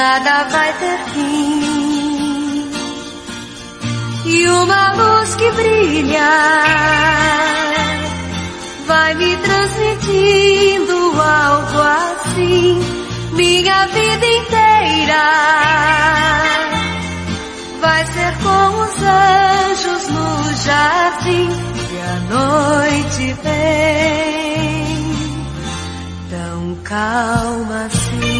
nada vai ter fim. E uma luz que brilha vai me transmitindo algo assim, minha vida inteira vai ser com os anjos no jardim. E a noite vem tão calma assim.